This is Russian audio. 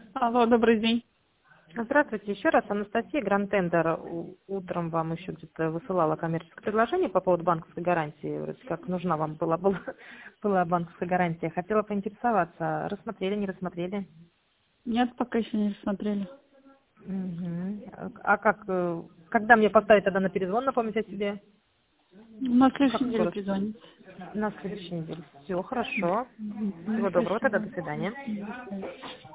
Алло, добрый день. Здравствуйте, еще раз. Анастасия, Гранд-Тендер. Утром вам еще где-то высылала коммерческое предложение по поводу банковской гарантии. Вроде как нужна вам была банковская гарантия. Хотела поинтересоваться, рассмотрели, не рассмотрели? Нет, пока еще не рассмотрели. Мгм. А как, когда мне поставить тогда на перезвон, напомнить о себе? На следующей Как неделе скоро? перезвонить. На следующей неделе. Все, хорошо. Мгм. Всего доброго тогда, Спасибо. до свидания. До свидания.